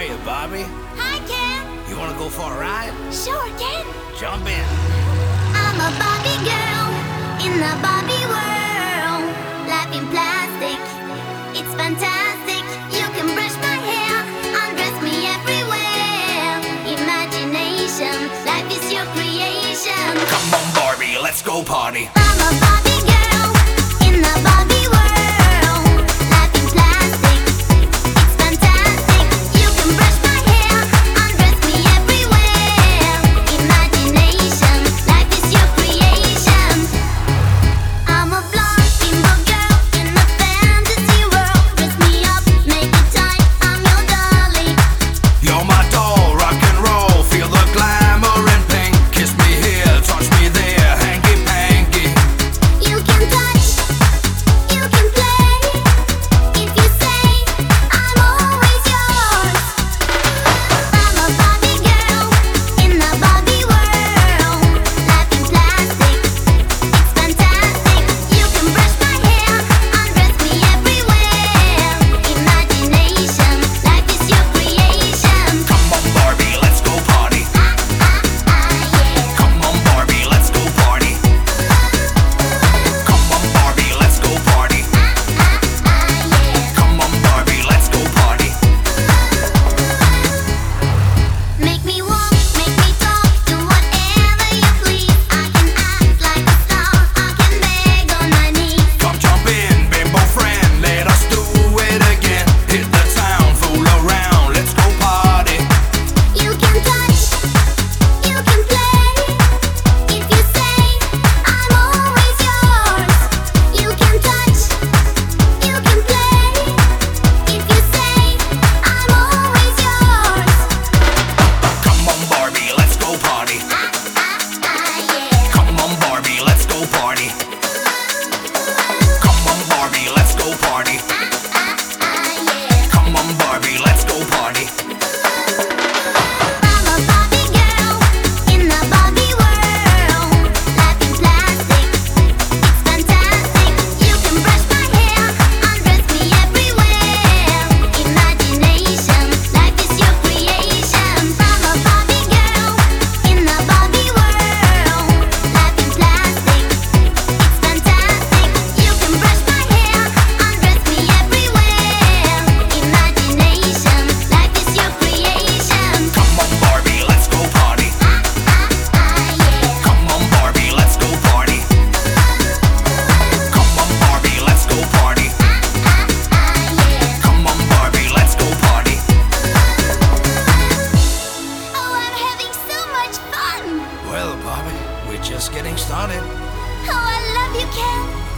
are you, Barbie? Hi, Ken. You wanna go for a ride? Sure, Ken. Jump in. I'm a Barbie girl in the Barbie world. Life in plastic, it's fantastic. You can brush my hair, undress me everywhere. Imagination, life is your creation. Come on, Barbie, let's go party. I'm a Barbie girl in the Barbie world. Life in plastic, it's fantastic. You can brush my hair, undress me everywhere. Imagination, life is your creation. I'm a blonde bimbo girl in a fantasy world. Dress me up, make it tight, I'm your dolly. You're my doll, rock and roll. Feel the glamour and pink. Kiss me here, touch me there, hanky panky. You can touch, you can play. If you say, I'm always yours. I'm a Barbie girl in the Barbie world. Life in plastic, it's fantastic. You can brush my hair, undress me everywhere. Imagination, life is your creation. Come on, Barbie, let's go party. Yeah. Come on, Barbie, let's go party. Come on, Barbie, let's go party. Yeah. Come on, Barbie, let's go party. Make me walk, make me talk, do whatever you please. I can act like a star, I can beg on my knees. Come jump in, bimbo friend, let us do it again. Hit the town, fool around, let's go party. You can touch, you can play. If you say, I'm always yours. You can touch, you can play. If you say, I'm always yours. Come on, Barbie, let's go party. Yeah. Come on, Barbie, let's go party. Come on, Barbie, let's go party. Yeah. Come on, Barbie, let's go party. I'm a Barbie girl in the Barbie world. Life in plastic, it's fantastic. You can brush my hair, undress me everywhere. Imagination, life is your creation. I'm a Barbie girl in the Barbie world. Life in plastic, it's fantastic. You can brush my hair, undress me everywhere. Imagination, life is your creation. Come on, Barbie, let's go party. Yeah. Come on, Barbie, let's go party. Come on, Barbie, let's go party. Come on, Barbie, let's go party. Oh, I'm having so much fun. Well, Barbie, we're just getting started. Oh, I love you, Ken.